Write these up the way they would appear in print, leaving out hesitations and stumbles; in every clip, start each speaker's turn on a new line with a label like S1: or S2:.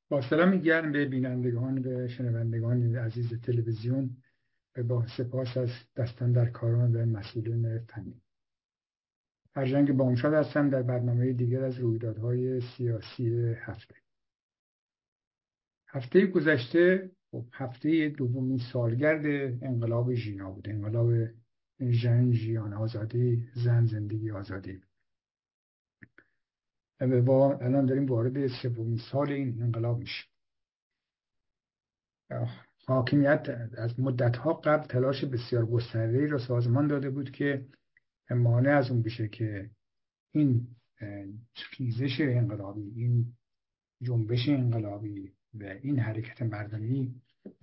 S1: با سلام گرم به بینندگان و شنوندگان عزیز تلویزیون و با سپاس از دستاندرکاران و مسئولین فنی. ارجنگ بامشاد هستم در برنامه دیگر از رویدادهای سیاسی هفته گذشته. هفته دومین سالگرد انقلاب ژینا بود. انقلاب ژن ژیان آزادی، زن زندگی آزادی. و الان داریم وارد سومین سال این انقلاب میشیم. حاکمیت از مدتها قبل تلاش بسیار گسترده‌ای را سازمان داده بود که مانع از اون بشه که این خیزش انقلابی، این جنبش انقلابی و این حرکت مردمی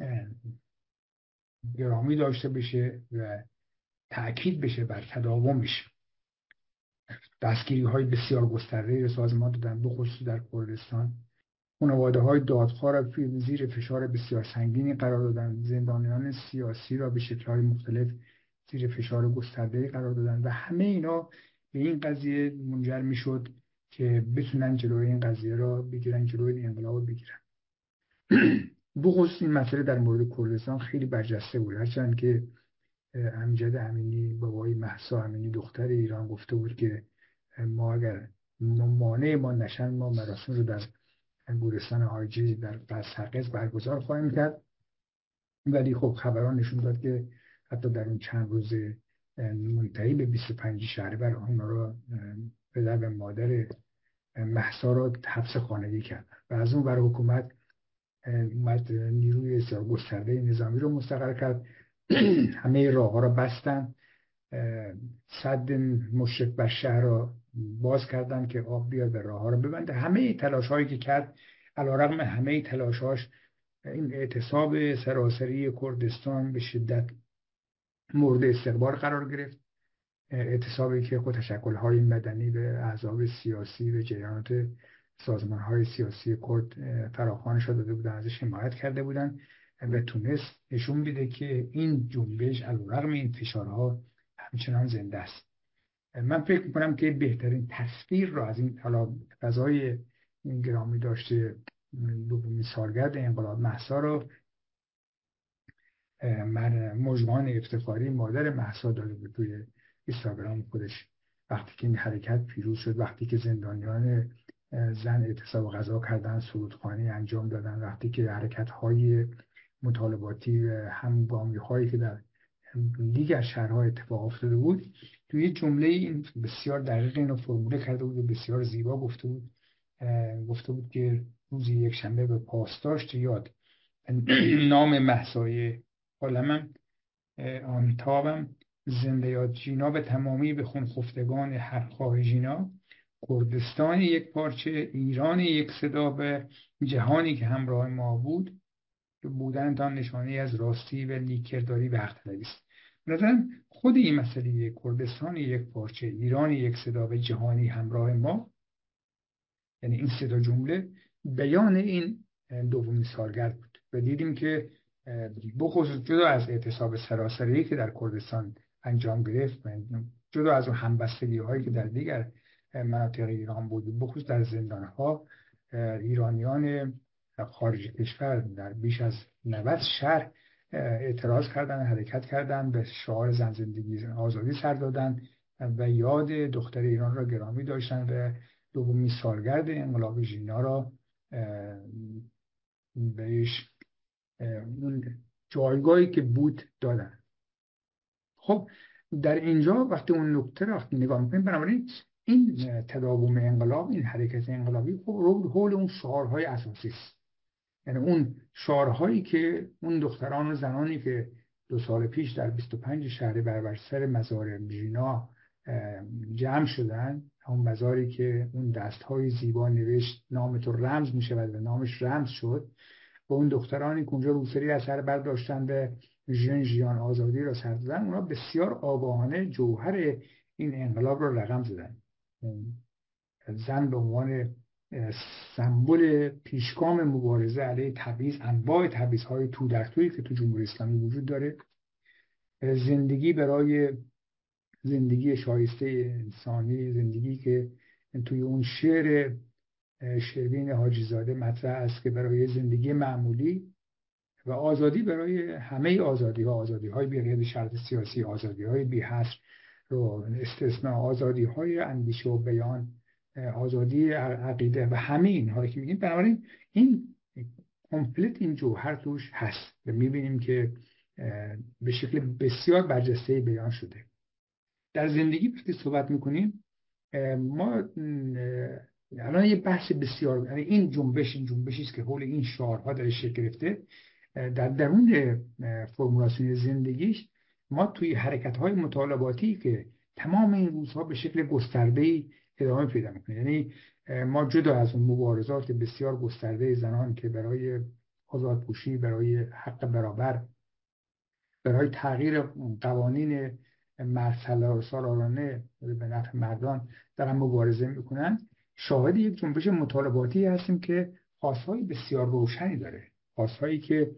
S1: گرامی داشته بشه و تأکید بشه بر تداومش. دستگیری های بسیار گسترده‌ای را سازمان دادن، بخصوص در کردستان. خانواده‌های دادخواه را زیر فشار بسیار سنگینی قرار دادن، زندانیان سیاسی را به شکل‌های مختلف زیر فشار گسترده‌ای قرار دادن و همه اینا به این قضیه منجر میشد که بتونن جلوی این قضیه را بگیرن، جلوی این انقلاب رو بگیرن. بخصوص این مسئله در مورد کردستان خیلی برجسته بود، هرچند که امجد امینی، بابای مهسا امینی دختر ایران، گفته بود که ما اگر مانع ما نشن، ما مراسم رو در گورستان آیجی در قزحقز برگزار خواهیم کرد. ولی خب خبران نشون داد که حتی در اون چند روز منتهی به 25 شهریور اونا رو، پدر و مادر مهسا را حبس خانگی کردن و از اون ور حکومت اومد نیروی بسیار گسترده نظامی رو مستقر کرد. همه راه ها را بستن، سد مشرق بر شهر را باز کردن که آب بیاد به راه ها را ببنده. همه تلاش هایی که کرد، علیرغم همه تلاشاش، این اعتصاب سراسری کردستان به شدت مورد استقبال قرار گرفت. اعتصابی که خود تشکل‌های مدنی به احزاب سیاسی و جریانات سازمان‌های سیاسی کرد فراخوانش داده بودن، ازش حمایت کرده بودن و تونست نشون بده که این جنبش علیرغم این فشارها همچنان زنده است. من فکر میکنم که بهترین تصویر را از این حالا فضای گرامی داشته دومین سالگرد انقلاب مهسا رو مژگان افتخاری مادر مهسا داده بود توی اینستاگرام خودش، وقتی که این حرکت پیروز شد، وقتی که زندانیان زن اعتصاب غذا کردن، سرودخوانی انجام دادن، وقتی که حرکت های مطالباتی و همگامی هایی که در دیگر شهرها اتفاق افتاده بود، توی جمله این بسیار دقیق اینو فرموله کرده بود و بسیار زیبا گفته بود که روزی یک شنبه به پاسداشت یاد نام مهسای عالمم آمیتابم، زنده یاد ژینا به تمامی به خون خفتگان هرخواه ژینا، کردستان یک پارچه، ایران یک صدا، به جهانی که همراه ما بود، که بودنتان نشانه از راستی و نیکرداری و حق طلبی است. مثلا خود این مسئله کردستان یک پارچه، ایران یک صدا و جهانی همراه ما، یعنی این سه تا جمله بیان این دومین سالگرد بود و دیدیم که بخصوص جدا از اعتصاب سراسری که در کردستان انجام گرفت، جدا از اون همبستگی هایی که در دیگر مناطق ایران بود، بخصوص در زندان ها ایرانیان خارج کشور در بیش از 90 شهر اعتراض کردن، حرکت کردن، به شعار زن زندگی آزادی سر دادن و یاد دختر ایران را گرامی داشتن و دومین سالگرد انقلاب ژینا را بهش اون جایگاهی که بود دادن. خب در اینجا وقتی اون نکته را نگاه میکنیم، بنابراین این تداوم انقلاب، این حرکت انقلابی خب حول اون شعارهای اساسی است. یعنی اون شعارهایی که اون دختران و زنانی که 2 سال پیش در 25 شهریور بر سر مزار ژینا جمع شدن، اون مزاری که اون دستهای زیبا نوشت نام تو رمز می شود و نامش رمز شد، و اون دخترانی که اونجا روسری از سر برداشتن به ژن ژیان آزادی را سر دادن، اونا بسیار آگاهانه جوهر این انقلاب را رقم زدن. زن به عنوان سمبل پیشگام مبارزه علیه تبعیض، انواع تبعیض‌های تو در تویی که تو جمهوری اسلامی وجود داره، زندگی برای زندگی شایسته انسانی، زندگی که توی اون شعر شروین حاجی زاده مطرح است که برای زندگی معمولی و آزادی برای همه آزادی ها، آزادی های بی قید شرط سیاسی، آزادی های بی حصر رو استثناء، آزادی های اندیشه و بیان، آزادی عقیده و همه اینها که میگیم، بنابراین این کامپلت این جوهر توش هست و میبینیم که به شکل بسیار برجسته بیان شده. در زندگی وقتی صحبت میکنیم ما الان یه بحث بسیار، یعنی این جنبشی است که حول این شعارها در شکل گرفته در درون فرمولاسیون زندگیش. ما توی حرکت‌های مطالباتی که تمام این روزها به شکل گسترده‌ای ادامه پیدا میکنه، یعنی ما جدا از اون مبارزات بسیار گسترده زنان که برای آزادپوشی، برای حق برابر، برای تغییر قوانین سالارانه به نفع مردان دارن مبارزه میکنن، شاهد یک جنبش مطالباتی هستیم که خواستهای بسیار روشنی داره، خواستهایی که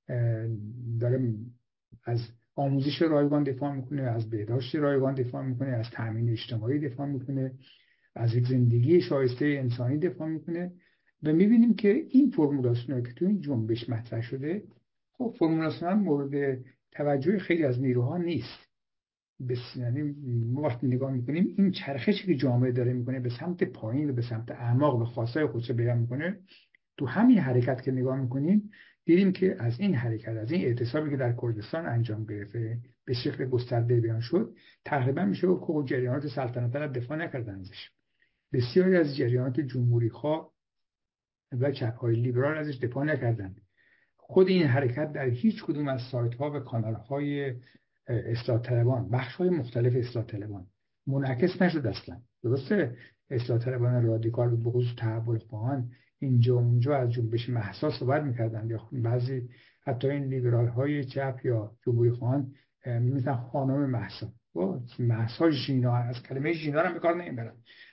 S1: داره از آموزش رایگان دفاع میکنه، از بهداشت رایگان دفاع میکنه، از تأمین اجتماعی دفاع میکنه، از یک زندگی شایسته انسانی دفاع میکنه. و میبینیم که این فرمولاسیون که تو این جنبش مطرح شده، خب فرمولاسیون مورد توجه خیلی از نیروها نیست. یعنی ما وقتی نگاه میکنیم این چرخشی که جامعه داره میکنه به سمت پایین و به سمت اعماق و خواستای خودش بیان میکنه، تو همین حرکت که نگاه میکنیم دیدیم که از این حرکت، از این اعتصابی که در کردستان انجام گرفته به شکل گسترده بیان شد، تقریبا میشه که جریانات سلطنت طلب دفاع نکردن ازش. بسیاری از جریانات جمهوری خواه و چپ‌های لیبرال ازش دفاع نکردند. خود این حرکت در هیچ کدوم از سایت ها و کانال های اصلاح طلبان، بخش های مختلف اصلاح طلبان منعکس نشد اصلا. درسته اصلاح طلبان رادیکال به خصوص تحول خواهان اینجا اونجا از جنبش مهسا صحبت میکردن، یا بعضی حتی این لیبرال های چپ یا جمهوری خواهان میگن خانم مهسا. مهسا ژینا، از کلمه ژینا رو به کار نمیبرن.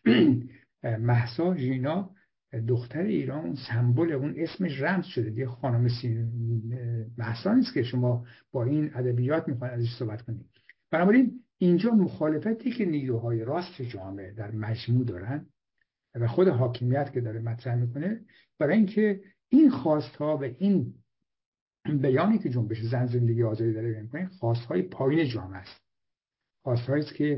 S1: مهسا ژینا دختر ایران، اون سمبل، اون اسمش رمز شده دیگه. خانم مهسا نیست که شما با این ادبیات میخواین ازش صحبت کنید. بنابراین اینجا مخالفتی که نیروهای راست جامعه در مجموع دارن و خود حاکمیت که داره مطرح میکنه، برای اینکه این خواستها و این بیانی که جنبش زن زندگی آزادی داره میکنه خواستهای پایین جامعه است، خواستهایی است که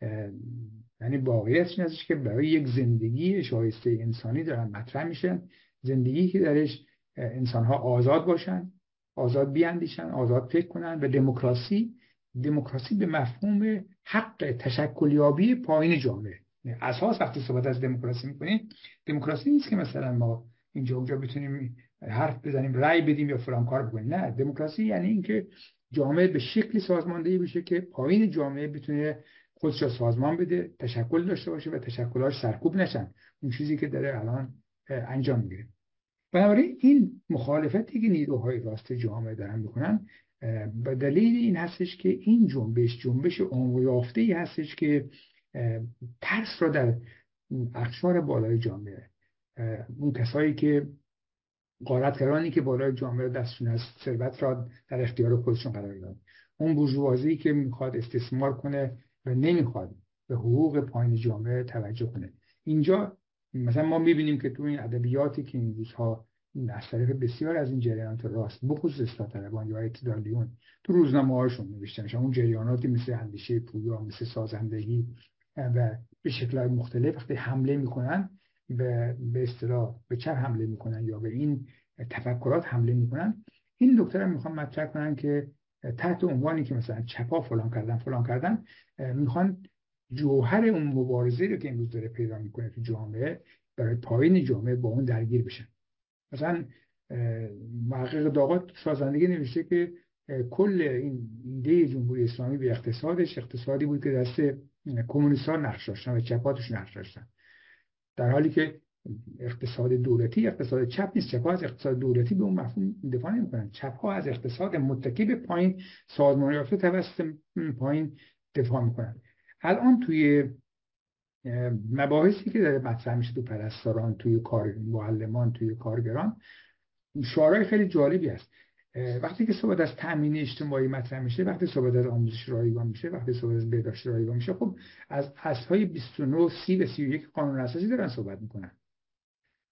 S1: یعنی واقعیتش این که برای یک زندگی شایسته انسانی دارن مطرح میشن، زندگی که درش انسانها آزاد باشن، آزاد بیاندیشن، آزاد فکر کنن. و دموکراسی به مفهوم حق تشکلیابی پایین جامعه اساس. وقتی صحبت از دموکراسی میکنیم، دموکراسی نیست که مثلا ما اینجا اونجا بتونیم حرف بزنیم، رأی بدیم یا فلان کار بکنیم. نه، دموکراسی یعنی اینکه جامعه به شکلی سازماندهی بشه که پایین جامعه بتونه خودش را سازمان بده، تشکل داشته باشه و تشکل‌هاش سرکوب نشن. اون چیزی که داره الان انجام میگیره. بنابراین این مخالفتی که نیروهای راست جامعه دارن میکنن به دلیل این هستش که این جنبش عمق یافته‌ای هستش که ترس را در اقشار بالای جامعه، اون کسایی که غارتگرانی که بالای جامعه دستشون از ثروت را در اختیار خودشون قرار داد، اون بورژوازی که میخواد استثمار کنه و نمیخواد به حقوق پایین جامعه توجه کنه. اینجا مثلا ما میبینیم که تو این ادبیاتی که این روزها از طریق بسیار از این جریانات راست، بخصوص اصلاح طلبان یا اعتدالیون، تو روزنامه‌هاشون نوشتن اون جریاناتی مثل اندیشه پویا، مثل سازندگی و به شکل‌های مختلف وقتی حمله میکنن به اصطلاح به چپ حمله میکنن یا به این تفکرات حمله میکنن، این نکته رو میخوان مطرح کنن که تحت عنوانی که مثلا چپا فلان کردن میخوان جوهر اون مبارزه رو که امروز داره پیدا میکنه تو جامعه، برای پایین جامعه با اون درگیر بشن. مثلا محقق داغات سازندگی نوشته که کل این ایده جمهوری اسلامی به اقتصادی بود که دست کمونیست‌ها نقش داشتن و چپاتش نقش داشتن، در حالی که اقتصاد دولتی اقتصاد چپ نیست. چپ‌ها از اقتصاد دولتی به اون مفهوم دفاع نمی‌کنن. چپ‌ها از اقتصاد متکی به پایین، سازمان یافته توسط پایین دفاع می‌کنن. الان توی مباحثی که داره مطرح میشه تو پرستاران، توی معلمان، توی کارگران، شعارهای خیلی جالبی هست. وقتی که صحبت از تامین اجتماعی مطرح میشه، وقتی صحبت از آموزش رایگان میشه، وقتی صحبت از بهداشت رایگان میشه، خب از اصل‌های 29 30 و 31 قانون اساسی دارن صحبت میکنن.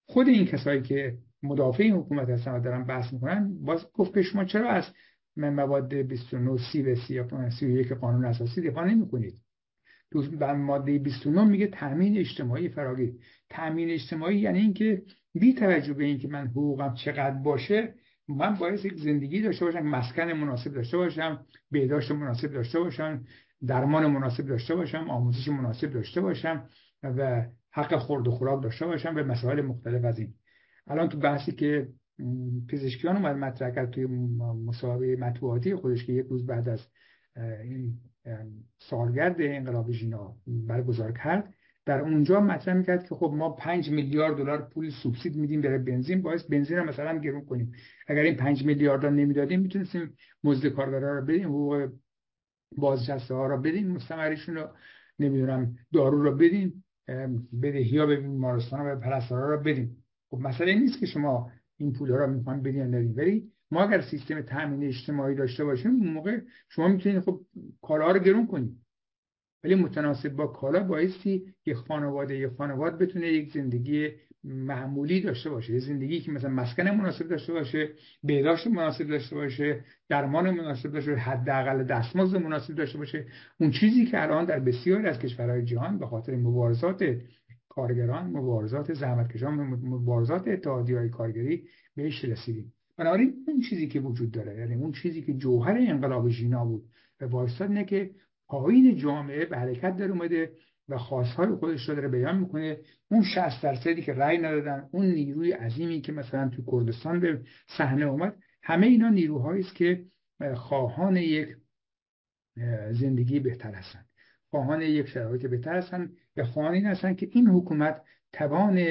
S1: خود این کسایی که مدافع حکومت هستن و دارن بحث میکنن باز گفت که شما چرا از مواد 29 سی به 31 قانون اساسی دفاع نمیکنید؟ در ماده 29 میگه تامین اجتماعی فراگیر. تامین اجتماعی یعنی اینکه بی توجه به اینکه من حقوقم چقدر باشه، من باید یک زندگی داشته باشم، مسکن مناسب داشته باشم، بهداشت مناسب داشته باشم، درمان مناسب داشته باشم، آموزش مناسب داشته باشم و حق خورد و خوراک داشته باشم به مسائل مختلف از این. الان تو بحثی که پزشکیان اومد مطرح کرد توی مصاحبه مطبوعاتی خودش که یک روز بعد از این سالگرد انقلاب ژینا برگزار کرد، در اونجا مطرح میکرد که خب ما 5 میلیارد دلار پول سوبسید میدیم برای بنزین، باعث بنزین رو مثلا گرون کنیم. اگر این 5 میلیارد رو نمیدادیم میتونستیم مزد کارگرا رو بدیم، حقوق بازنشسته ها رو بدیم، مستمریشون رو نمیدونم دارو رو بدیم، بدهی ها به بیمارستان و به پرستارا رو بدیم. خب مسئله نیست که شما این پول رو میخوان بدین یا ندین، ولی ما اگر سیستم تامین اجتماعی داشته باشیم اون موقع شما میتونید خب کالا رو گرون کنید، ولی متناسب با کالا بایستی یه خانواده بتونه یک زندگی معمولی داشته باشه، یه زندگی که مثلا مسکن مناسب داشته باشه، بهداشت مناسب داشته باشه، درمان مناسب داشته باشه، حداقل دستمزد مناسب داشته باشه. اون چیزی که الان در بسیاری از کشورهای جهان به خاطر مبارزات کارگران، مبارزات زحمتکشان، مبارزات اتحادیه‌های کارگری بهش رسیدیم. بنابراین اون چیزی که وجود داره، یعنی اون چیزی که جوهر انقلاب ژینا بود و وایستاد، اینه که پایین جامعه به حرکت در اومده و خواستهای خودش رو داره بیان میکنه. اون 60% که رأی ندادن، اون نیروی عظیمی که مثلا تو کردستان به صحنه اومد، همه اینا نیروهایی است که خواهان یک زندگی بهتر هستند، خواهان یک شرایط بهتر هستند و خواهان این هستند که این حکومت توان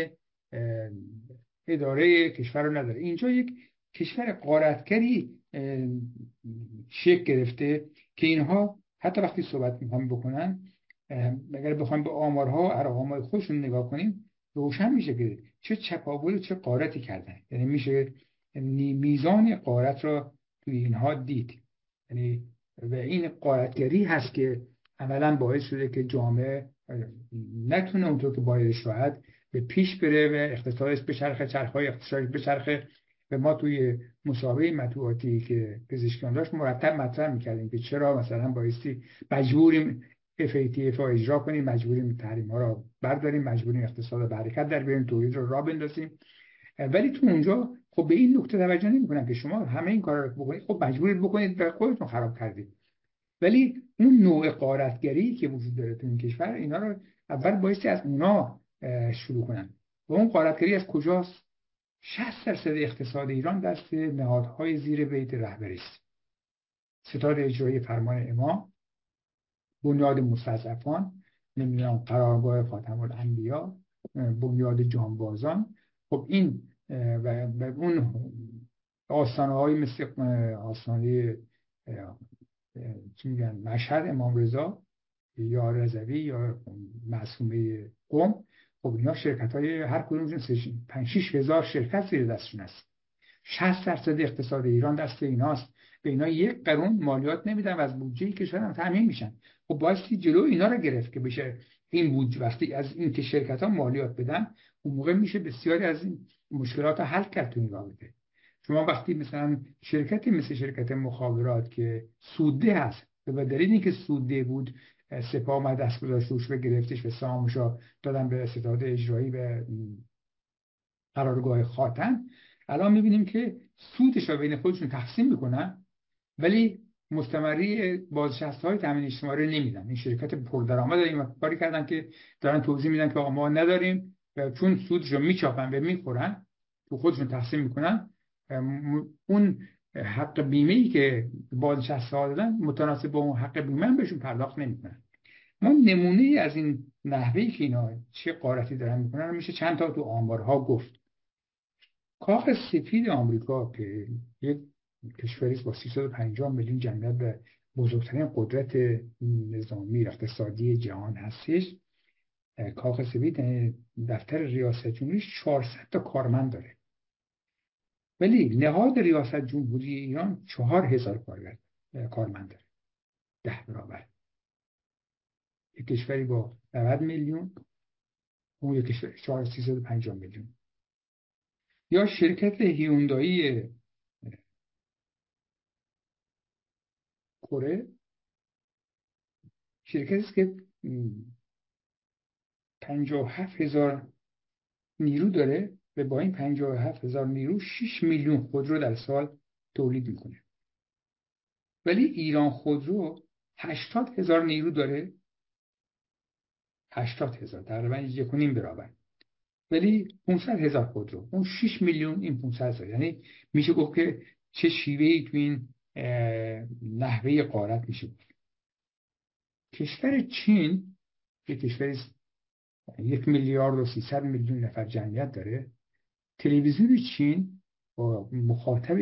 S1: اداره کشور رو نداره. اینجا یک کشور غارتگری شکل گرفته که اینها حتی وقتی صحبت میخوام بکنن، اگر بخوایم به آمارها ارقامهای خودشون نگاه کنیم، روشن میشه که چه چپاول چه غارتی کردن. یعنی میشه میزان غارت را توی اینها دید. یعنی و این غارتگری هست که عملا باعث شده که جامعه نتونه اونطور که باید شاید به پیش بره و اقتصادش به چرخهای اقتصادش به چرخه. و ما توی مسابقه مطبوعاتی که پزشکیان داشت مرتب مطرح میکردیم که چرا مثلا بایستی مجبوریم FATF رو اجرا کنیم، مجبوریم تحریم ها رو برداریم، مجبوریم اقتصاد رو به حرکت در بیاریم، تولید رو راه بندازیم. ولی تو اونجا خب به این نکته توجه نمیکنن که شما همه این کارا رو بکنید، خب مجبورید بکنید و خودتون خراب کردید. ولی اون نوع غارتگری که وجود داره تو این کشور، اینا رو اول بایستی از اونا شروع کنن. و اون غارتگری از کجاست؟ 60% اقتصاد ایران دست نهادهای زیر بیت رهبری است. ستاد اجرایی فرمان امام، بنیاد مستضعفان، نمیدونم قرارگاه خاتم الانبیا، بنیاد جانبازان. خب این و اون آستانه های مثل آستانه چی میگن مشهد امام رضا یا رضوی یا معصومه قم، خب اینا شرکت های هر کدومشون 5-6 هزار شرکت زیر دستشون هست. 60% اقتصاد ایران دست ایناست. به اینا 1 قرون مالیات نمیدن و از بودجه کشور هم تامین میشن. خب بایستی جلو اینا رو گرفت که بشه این بودجه، وقتی از این که شرکت ها مالیات بدن، اون موقع میشه بسیاری از این مشکلات رو حل کرد تو این رابطه. شما وقتی مثلا شرکتی مثل شرکت مخابرات که سودده هست، به دلیل اینکه سودده بود سپاه اومد دست گذاشت روش و گرفتش و سهامش رو دادن به ستاد اجرایی به قرارگاه خاتم. الان میبینیم که سودش رو بین خودشون تقسیم میکنن، ولی مستمری بازنشسته های تامین اجتماعی رو نمیدن. این شرکت پردرآمد این کاری کردن که دارن توضیح میدن که آقا ما نداریم و چون سودش رو میچاپن و میخورن تو خودشون تقسیم میکنن، اون حق بیمه ای که بازنشسته ها دادن متناسب با اون حق بیمه هم بهشون پرداخت نمیکنن. ما نمونه از این نحوهی که اینا چه غارتی دارن میکنن میشه چند تا تو آمارها گفت. کاخ سفید آمریکا که یک کشوری با 350 میلیون جمعیت و بزرگترین قدرت نظامی اقتصادی جهان هستش، کاخ سفید دفتر ریاست جمهوریش 400 تا کارمند داره، ولی نهاد ریاست جمهوری ایران 4000 کارمند داره، 10 برابر. یک کشوری با 90 میلیون، اون یک کشور 350 میلیون. یا شرکت هیوندایی کره، شرکتی است که 57,000 نیرو داره و با این 57,000 نیرو 6 میلیون خودرو در سال تولید میکنه. ولی ایران خودرو 80,000 نیرو داره، 80,000، تقریبا 1.5 برابر. ولی 500,000 خودرو، اون 6 میلیون، این 500,000. یعنی میشه گفت که چه شیوهی تو این نحوه غارت میشه گفت. کشور چین، یک کشوری 1,300,000,000 نفر جمعیت داره، تلویزیون چین با مخاطب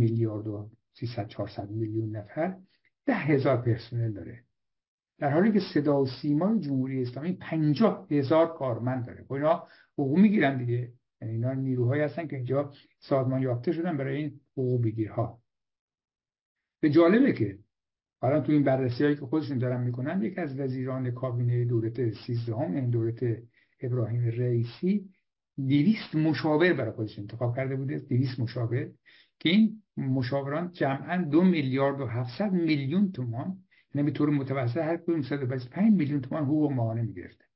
S1: 1,300,000-400,000,000 نفر 10,000 پرسنل داره، در حالی که صدا و سیمای جمهوری اسلامی 50,000 کارمند داره. و اینا حقوق میگیرن دیگه، یعنی اینا نیروهایی هستن که اینجا سازمان یافته شدن برای این حقوق بگیرها. به جالبه که حالا تو این بررسی‌هایی که خودشون دارن میکنن، یک از وزیران کابینه دولت 13 این دولت ابراهیم رئیسی 200 مشاور برای خودش انتخاب کرده بوده، 200 مشاور، که این مشاوران جمعاً 2,700,000,000 تومان، یعنی به طور متوسط هر کدوم 125 میلیون تومان حقوق ماهانه میگرفته.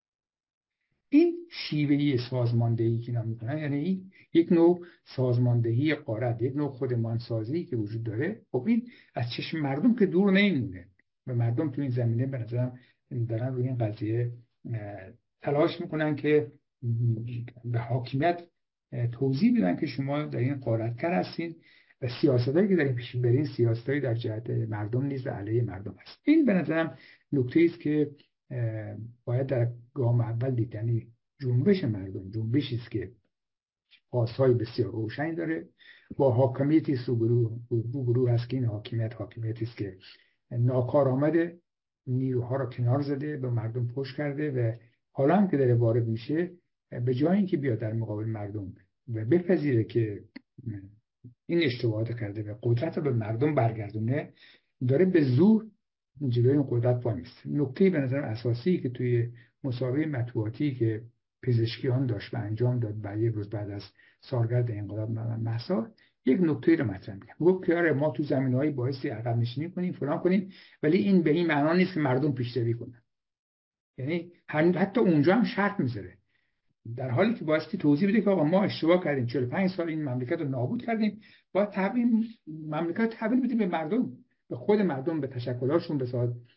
S1: این شیوهی سازماندهی که اینا میکنن، یعنی یک نوع سازماندهی غارت، یک نوع خودمانسازی که وجود داره. خب این از چشم مردم که دور نمیمونه و مردم تو این زمینه به نظرم دارن روی این قضیه تلاش میکنن که به حاکمیت توضیح بدن که شما در این غارتگر هستین و سیاستایی که دارین پیش برین سیاستایی در جهت مردم نیست و علیه مردم هست. این به نظرم نکته است که باید در گام اول دید. یعنی جنبش مردم جنبشی است که خواستهای بسیار روشنی داره، با حاکمیتی روبرو هست که این حاکمیتی است که ناکارآمد نیروها را کنار زده، به مردم پشت کرده و حالا هم که داره وارد میشه، به جای اینکه بیاد در مقابل مردم و بپذیره که این اشتباهات کرده و قدرت رو به مردم برگردونه، داره به زور جلوی این قدرت وای میسته. نکته به نظر اساسی که توی مسابقه مطبوعاتی که پزشکیان داشت و انجام داد و یک روز بعد از سالگرد انقلاب مهسا، یک نکته رو مطرح می‌کنه. گفت که آره ما تو زمینه‌های باعثی عقب نشینی کنیم فلان کنیم، ولی این به این معنا نیست که مردم پیشروی کنن. یعنی حتی اونجا هم شرط میذاره، در حالی که بایستی توضیح بده که آقا ما اشتباه کردیم، 45 سال این مملکت رو نابود کردیم، باید تحویل مملکت تحویل بدیم به مردم، به خود مردم، به تشکلاتشون، به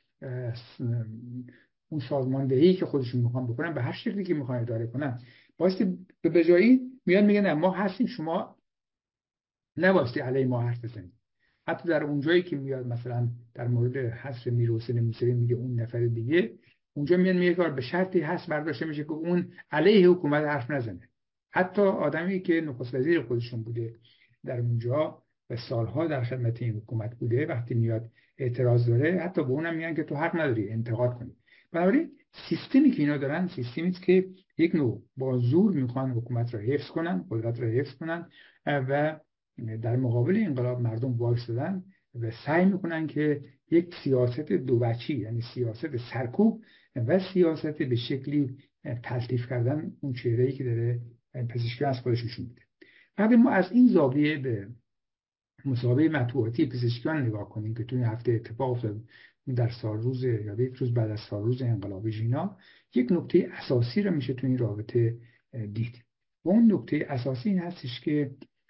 S1: اون سازماندهی که خودشون میخوان بکنن، به هر شکلی که میخوان اداره کنن. بایستی به جایی میاد میگن نه ما هستیم، شما نبایستی علیه ما حرف بزنید. حتی در اونجایی که میاد مثلا در مورد حذف میرحسین موسوی میگه اون نفر دیگه، اونجا میاد میگه کار به شرطی هست برداشته میشه که اون علیه حکومت حرف نزنه. حتی آدمی که نخست وزیر خودشون بوده در اونجا و سالها در خدمت این حکومت بوده، وقتی میاد اعتراض داره، حتی به اونم میگن که تو حق نداری انتقاد کنی. بنابراین سیستمی که اینا دارن سیستمی است که یک نوع با زور میخوان حکومت را حفظ کنن، قدرت را حفظ کنن و در مقابل انقلاب مردم وایسادن و سعی میکنن که یک سیاست دوبچی، یعنی سیاست سرکوب و سیاست به شکلی تلطیف کردن اون چهره‌ای که داره پزشکی از خودش نشون میده. بعد ما از این زاویه به مسابقه مطبوعاتی پزشکیان نگاه کنیم که تو این هفته اتفاق افتاد در سالروز یا یک روز بعد از سالروز انقلاب ژینا، یک نکته اساسی رو میشه تو این رابطه دید. و اون نکته اساسی این هستش که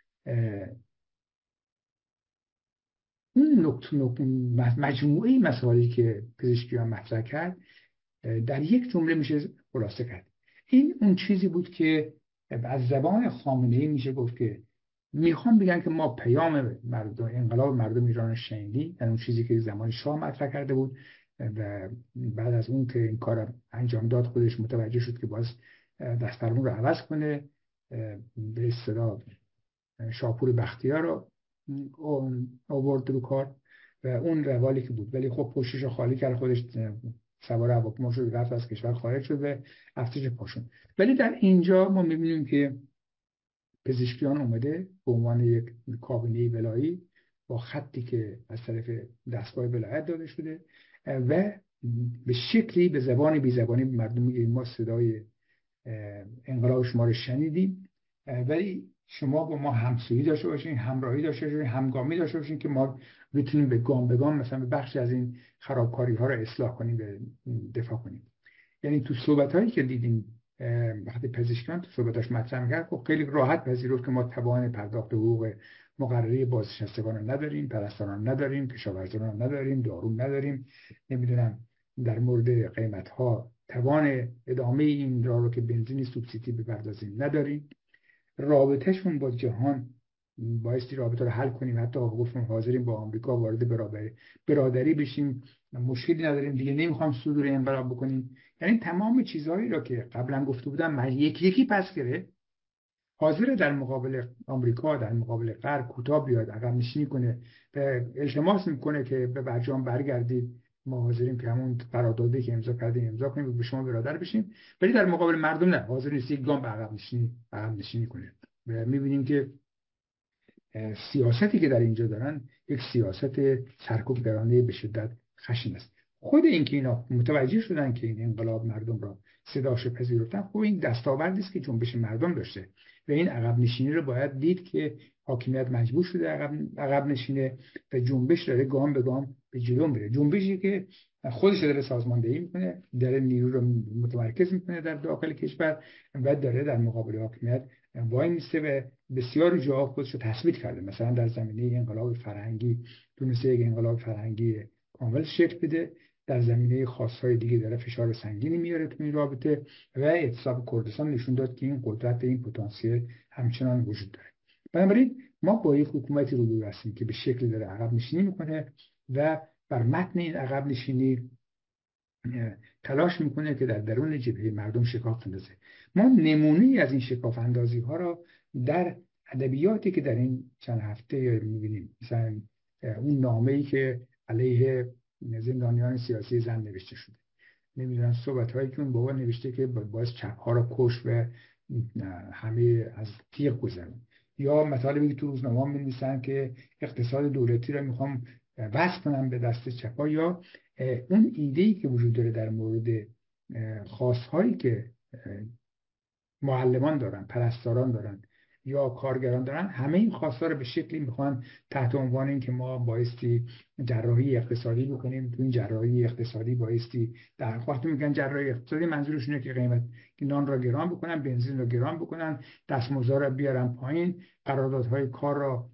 S1: اون مجموعه مسائلی که پزشکیان مطرح کرد در یک جمله میشه خلاصه کرد. این اون چیزی بود که از زبان خامنه‌ای میشه گفت که میخوام بگن که ما پیام مردم انقلاب مردم ایران شنیدی، یعنی اون چیزی که زمان شاه مطرح کرده بود و بعد از اون که این کار انجام داد خودش متوجه شد که باز دستفرمون رو عوض کنه، به اصطلاح شاپور بختیار رو آورد رو کار و اون روالی که بود، ولی خب پشتش رو خالی کرد، خودش سوار هواپیما شد رفت از کشور خارج شد و افسش پاشون. ولی در اینجا ما میبینیم که پزشکیان اومده به عنوان یک کابینه ولایی با خطی که از طرف دستگاه ولایت داده شده و به شکلی به زبان بی زبانی به مردم میگه ما صدای انقلاب شما رو شنیدیم، ولی شما با ما همسویی داشته باشین، همراهی داشته باشین، همگامی داشته باشین که ما بتونیم به گام مثلا به بخشی از این خرابکاری ها رو اصلاح کنیم، به دفاع کنیم. یعنی تو صحبت هایی که دیدیم وقتی پزشکان تو صحبتاش مطرح می‌کرد، خب خیلی راحت پذیرفت که ما توان پرداخت حقوق مقرری بازنشستگان رو نداریم، پرستاران نداریم، کشاورزان نداریم، دارو نداریم، نمیدونم در مورد قیمت ها توان ادامه این راه رو که بنزین سوبسیدی بپردازیم نداریم. رابطهشون با جهان بایستی رابطه رو حل کنیم، حتی گفتم حاضرین با آمریکا وارد برادری بشیم، مشکلی نداریم دیگه، نمیخوام صدور انقلاب بکنیم. یعنی تمام چیزهایی را که قبلا گفته بودم یکی یکی پس گرفت، حاضر در مقابل آمریکا، در مقابل غرب کوتاه بیاد، عقب نشینی کنه و التماس میکنه که به برجام برگردید، ما حاضریم که همون قراردادی که امضا کردیم امضا کنیم و به شما برادر بشیم، ولی در مقابل مردم نه، حاضر نیست یک گام به عقب نشینی کنه. و میبینیم که سیاستی که در اینجا دارن یک سیاست سرکوبگرانه به شدت خشن است. خود اینکه اینا متوجه شدن که این انقلاب مردم را صداش پذیرفتن، خب این دستاوردی است که جنبش مردم داشته و این عقب نشینی رو باید دید که حاکمیت مجبور شده عقب نشینه و جنبش داره گام به گام به جلو میره. جنبشی که خودش داره سازماندهی میکنه، داره نیرو رو متمرکز میکنه در داخل کشور و داره در مقابل حاکمیت وای میسته و بسیار جاها خودش رو تثبیت کرده. مثلا در زمینه انقلاب فرهنگی تونسته یک انقلاب فرهنگی کامل شکل بده، در زمینه خاصهای دیگه داره فشار سنگینی میاره تو این رابطه و اعتصاب کردستان نشون داد که این قدرت، این پتانسیل همچنان وجود داره. بنابراین ما با یک حکومتی روبرو هستیم که به شکلی داره عقب نشینی میکنه و بر متن این عقب نشینی تلاش میکنه که در درون جبهه مردم شکاف اندازه. ما نمونه از این شکاف اندازی ها را در ادبیاتی که در این چند هفته میبینیم، مثلا اون نامه‌ای که علیه زندانیان سیاسی زن نوشته شده، نمیدونم صحبت هایی که اون بابا نوشته که باعث چپ ها را کش و همه از تیغ گذرون، یا مطالبی که تو روزنامه می نویسن که اقتصاد دولتی را میخوام وصل کنم به دست چپا، یا اون ایده‌ای که وجود داره در مورد خواستهایی که معلمان دارن، پرستاران دارن یا کارگران دارن، همه این خواستها رو به شکلی میخوان تحت عنوان این که ما بایستی جراحی اقتصادی بکنیم، تو این جراحی اقتصادی بایستی، در وقتی میگن جراحی اقتصادی منظورشونه که قیمت نان را گران بکنن، بنزین را گران بکنن، دستمزد را بیارن پایین، قراردادهای کار را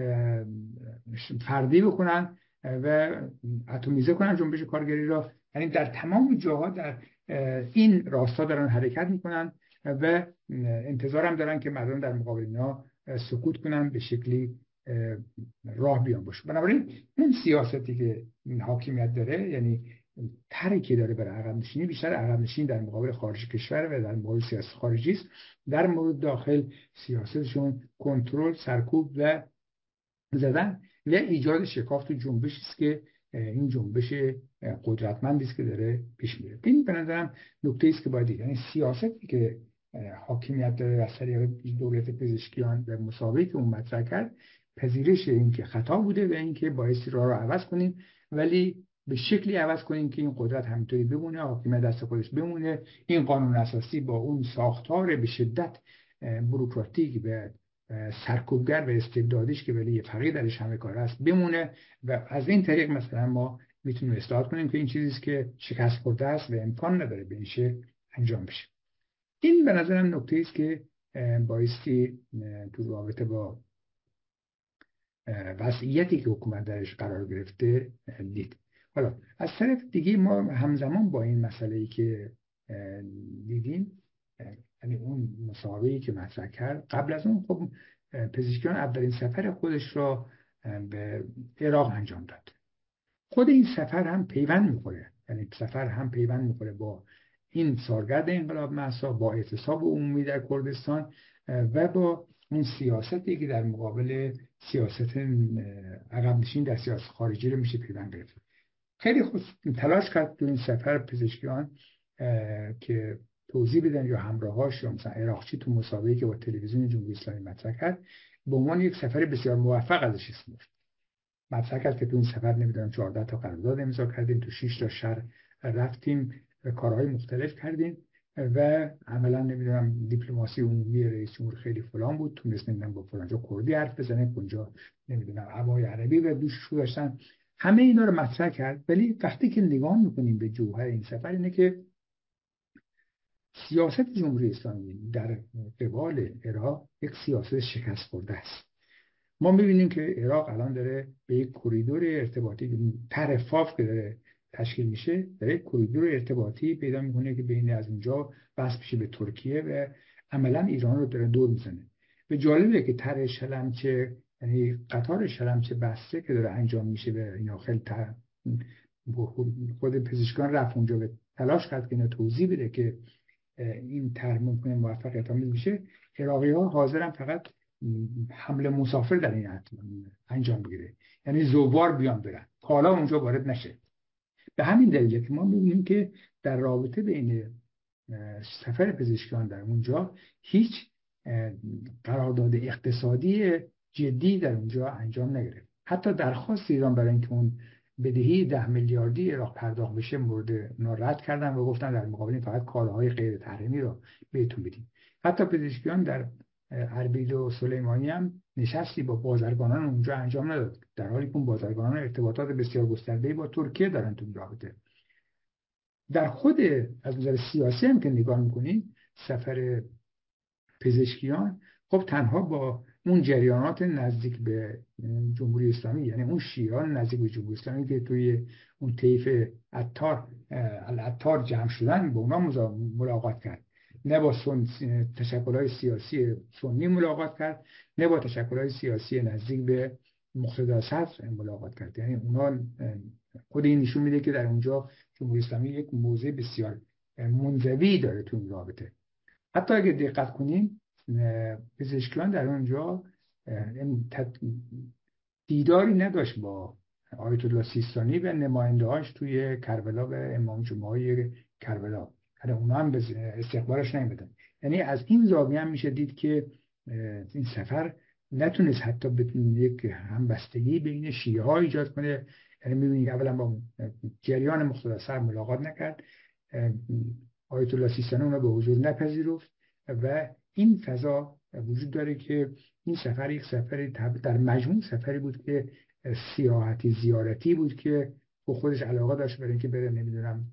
S1: فردی بکنن و اتمیزه کنن جنبش کارگری را. یعنی در تمام جاها در این راستا دارن حرکت میکنن و انتظار هم دارن که مردم در مقابل اینا سکوت کنن، به شکلی راه بیان باشه. بنابراین اون سیاستی که حاکمیت داره، یعنی طرحی که داره برای عقب نشینی، بیشتر عقب نشینی در مقابل خارج کشور و در مقابل سیاست خارجی است. در مورد داخل سیاستشون کنترل، سرکوب و زدن و ایجاد شکاف تو جنبشی است که این جنبش قدرتمندی است که داره پیش میره. این به نظرم نکته است که باید دید. یعنی سیاستی که حاکمیت داره از طریق دولت پزشکیان و مسابقه که اون مطرح کرد، پذیرش این که خطا بوده و اینکه بایستی راه رو عوض کنیم، ولی به شکلی عوض کنیم که این قدرت همینطوری بمونه، حاکمیت دست خودش بمونه، این قانون اساسی با اون ساختار به شدت بوروکراتیک و سرکوبگر و استبدادیش که ولی فقیر درش همه کار است بمونه و از این طریق مثلا ما میتونیم اصلاح کنیم که این چیزی که شکست خورده است و امکان نداره به این شکل انجام بشه. این به نظرم نکته است که بایستی تو رابطه با وضعیتی که حکومت درش قرار گرفته دید. حالا از طرف دیگه ما همزمان با این مسئله‌ای که دیدیم، یعنی اون مسابقه‌ای که مطرح کرد، قبل از اون خب پزشکیان اولین سفر خودش را به عراق انجام داد. خود این سفر هم پیوند میخوره، یعنی سفر هم پیوند میخوره با این سالگرد انقلاب مهسا، با اعتصاب عمومی در کردستان و با اون سیاستی که در مقابل سیاست عقب نشین در سیاست خارجی رو میشه پیوند گرفت. خیلی خوب تلاش کرد تو این سفر پزشکیان که توضیح بدن یا همراهاش، یا مثلا عراقچی تو مسابقه‌ای که با تلویزیون جمهوری اسلامی مطرح کرد به عنوان یک سفر بسیار موفق ازش اسم برد. مطرح کرد که تو این سفر نمیدونم 14 تا قرارداد امضا کردیم، تو 6 تا شهر رفتیم و کارهای مختلف کردیم و عملا نمیدونم دیپلماسی عمومی رئیس جمهور خیلی فلان بود، تونست نمیدونم با فلانجا کردی حرف بزنه، اونجا نمیدونم عبای عربی و دوشش داشتن. همه اینا رو مطرح کرد. ولی وقتی که نگاه میکنیم به جوهر این سفر، اینه که سیاست جمهوری اسلامی در قبال عراق یک سیاست شکست خورده است. ما میبینیم که عراق الان داره به یک کریدور ارتباطی، طرح فاف که داره تشکیل میشه، داره یک کریدور ارتباطی پیدا میکنه که بین از اونجا وصل میشه به ترکیه و عملا ایران رو داره دور میزنه. و جالبه که طرح شلمچه، یعنی قطار شلمچه بسته که داره انجام میشه به اینا، خیلی خود پزشکان رفت اونجا و تلاش کرد که اینا توضیح بده که این طرح ممکنه موفقیت آمیز میشه. عراقی‌ها حاضرن فقط حمل مسافر در این انجام بگیره، یعنی زوار بیان برن، کالا اونجا وارد نشه. به همین دلیل که ما می‌بینیم که در رابطه بین سفر پزشکان در اونجا هیچ قرارداد اقتصادی جدی در اونجا انجام نگرفت. حتی درخواست ایران برای اینکه اون بدهی 10 میلیاردی عراق پرداخت بشه مورد رد کردن و گفتن در مقابل فقط کالاهای غیر تحریمی رو بهتون بدیم. حتی پزشکیان در اربیل و سلیمانی هم نشستی با بازرگانان اونجا انجام نداد، در حالی که اون بازرگانان ارتباطات بسیار گسترده‌ای با ترکیه دارن تو رابطه. در خود از نظر سیاسی هم که نگاه می‌کنید، سفر پزشکیان خب تنها با اون جریانات نزدیک به جمهوری اسلامی، یعنی اون شیعان نزدیک به جمهوری اسلامی که توی اون طیف العطار جمع شدن، با اونا ملاقات کرد. نه با تشکل‌های سیاسی سنی ملاقات کرد، نه با تشکل‌های سیاسی نزدیک به مقتدا صدر ملاقات کرد. یعنی اونا خود این نشون میده که در اونجا جمهوری اسلامی یک موضع بسیار منزوی داره تو این رابطه. حتی اگه دقت کنیم، پزشکیان در اونجا دیداری نداشت با آیت الله سیستانی و نماینده‌هاش توی کربلا و امام جمعه کربلا، یعنی اونا هم استقبالش نمیدن. یعنی از این زاویه هم میشه دید که این سفر نتونست حتی بتونه یک همبستگی بین شیعه ها ایجاد کنه. یعنی میبینید اولا با جریان مختصر ملاقات نکرد، آیت الله سیستانی اونا به حضور نپذیرفت و این فضا وجود داره که این سفر یک سفری در مجموع سفری بود که سیاحتی زیارتی بود که خودش علاقه داشت برای اینکه بره نمیدونم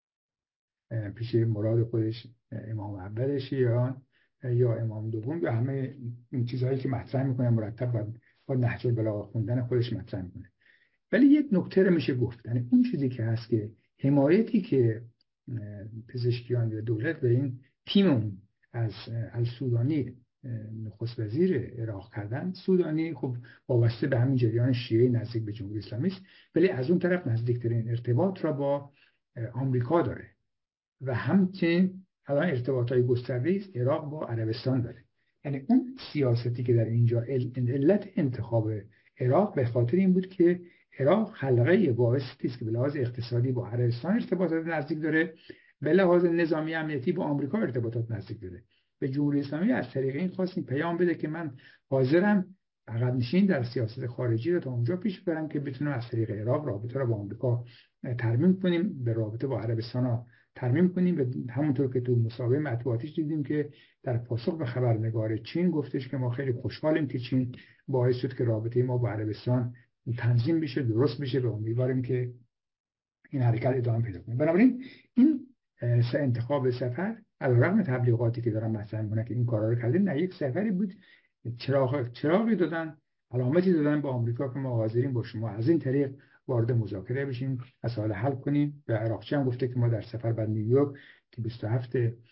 S1: پیش مراد خودش امام اول شیعان یا امام دوم یا همه این چیزهایی که مطرح میکنه مرتب با نهج البلاغه خوندن خودش مطرح میکنه. ولی یک نکته رو میشه گفت، یعنی اون چیزی که هست که حمایتی که پزشکیان و دولت به این تیم از السودانی نخست وزیر عراق کردن، سودانی خب وابسته به همین جریان شیعه نزدیک به جمهوری اسلامی است، ولی از اون طرف نزدیکترین ارتباط را با آمریکا داره و همچنین الان ارتباطات گسترده عراق با عربستان داره. یعنی اون سیاستی که در اینجا علت انتخاب عراق به خاطر این بود که عراق حلقه وابسته است که به لحاظ اقتصادی با عربستان ارتباطات نزدیک داره، به لحاظ نظامی امنیتی با آمریکا ارتباطات نزدیک داره. به جمهوری اسلامی از طریق این خواستیم پیام بده که من حاضرم عقب نشین در سیاست خارجی رو تا اونجا پیش ببرم که بتونم از طریق عراق رابطه رو با آمریکا ترمیم کنیم، به رابطه با عربستان ترمیم کنیم. و همونطور که تو مسابقه مطبوعاتیش دیدیم که در پاسخ به خبرنگار چین گفتش که ما خیلی خوشحالیم که چین باعث شد که رابطه ما با عربستان تنظیم بشه، درست بشه، و امیدواریم که این حرکت ادامه پیدا کنه. بنابراین این انتخاب سفر علیرغم تبلیغاتی که دارن مطرح میکنن که این کارا رو کردیم، نه، یک سفری بود، چراغی دادن، علامتی دادن به آمریکا که ما حاضرین با شما از این طریق وارد مذاکره بشیم، مسائل حل کنیم. و عراقچی هم گفته که ما در سفر بر نیویورک که 27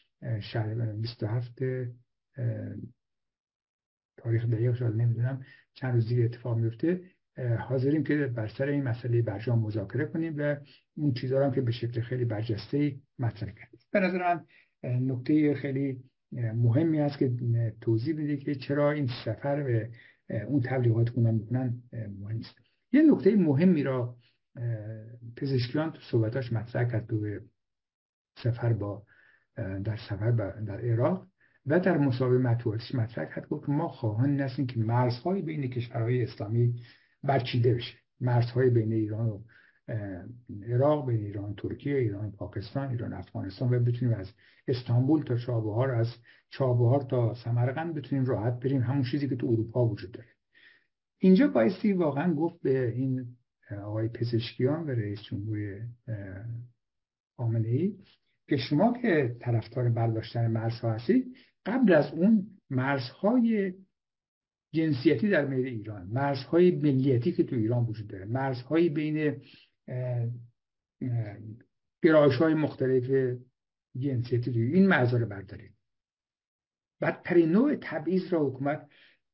S1: تاریخ دقیق شاید نمیدونم چند روز دیگه اتفاق میفته، حاضریم که بر سر این مسئله برجام مذاکره کنیم و اون چیزا هم که به شکل خیلی برجسته‌ای مطرح کردیم. به نظر من نکته خیلی مهمی است که توضیح میده که چرا این سفر و اون تبلیغات که میکنن مهم است. یه نکته مهمی را پزشکیان تو صحبتاش مطرح کرد تو سفر در عراق و در مسابقه مطبوعاتیش مطرح کرد، گفت ما خواهان هستیم که مرزهای بین کشورهای اسلامی برچیده بشه، مرزهای بین ایران و عراق، بین ایران ترکیه، ایران پاکستان، ایران افغانستان و بتونیم از استانبول تا چابهار، از چابهار تا سمرقند بتونیم راحت بریم، همون چیزی که تو اروپا وجود داره. اینجا بایستی واقعا گفت به این آقای پزشکیان و رئیس جمهوری خامنه‌ای که شما که طرفدار برداشتن مرزها هستید، قبل از اون مرزهای جنسیتی در مورد ایران، مرزهای ملیتی که تو ایران وجود داره، مرزهای بین گرایش‌های مختلف جنسیتی تو این مرزها رو بردارید. بدترین نوع تبعیض را حکومت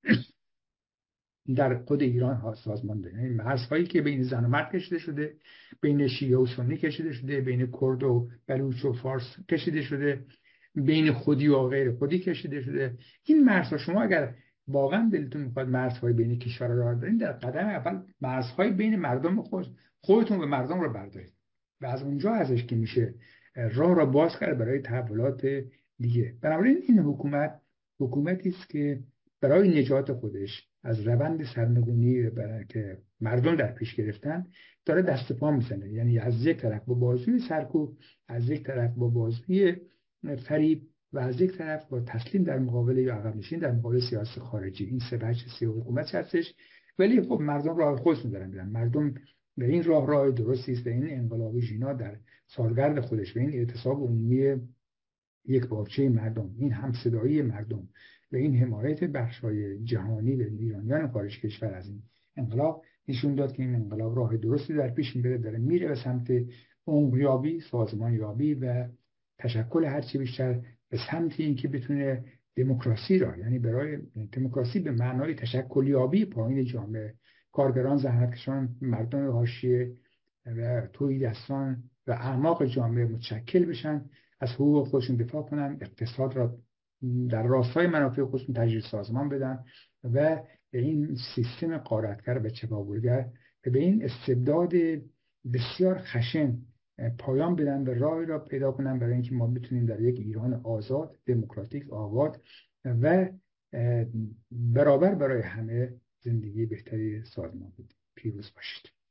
S1: در خود ایران ها سازمان داده. یعنی مرزهایی که بین زن و مرد کشیده شده، بین شیعه و سنی کشیده شده، بین کرد و بلوچ و فارس کشیده شده، بین خودی و غیر خودی کشیده شده. این مرزها شما اگر واقعا دلتون میخواد مرزهای بین کشورها را بردارید، در قدم اول مرزهای بین مردم خودتون به مردم رو بردارید و از اونجا ازش که میشه راه را باز کرد برای تحولات دیگه. بنابراین این حکومتی است که برای نجات خودش از روند سرنگونی که مردم در پیش گرفتن داره دست پا میزنه. یعنی از یک طرف با بازوی سرکوب، از یک طرف با بازوی فریب و از یک طرف با تسلیم در مقابل یا عقب نشین در مقابل سیاست خارجی. این سه بخش حکومت هستش. ولی خب مردم راه خودشون دارن میرن. مردم به این راه درستی است. به این انقلاب ژینا در سالگرد خودش، به این اعتصاب عمومی یک بارچه مردم، این همصدایی مردم و این حمایت بخش‌های جهانی به ایرانیان خارج کشور از این انقلاب نشون داد که این انقلاب راه درستی در پیش میبره، داره میره به سمت عمق‌یابی، سازمان‌یابی و تشکل هرچی بیشتر به سمت اینکه بتونه دموکراسی را، یعنی برای دموکراسی به معنای تشکلیابی پایین جامعه، کارگران، زحمتکشان، مردم حاشیه و توحیدستان و اعماق جامعه متشکل بشن، از حقوق خودشون دفاع کنن، اقتصاد را در راستای منافع خودشون تجدید سازمان بدن و به این سیستم غارتگر و چپاولگر و به این استبداد بسیار خشن پایان بدن و راهی را پیدا کنن برای اینکه ما بتونیم در یک ایران آزاد، دموکراتیک، آباد و برابر برای همه زندگی بهتری سازمان بدیم. پیروز باشید.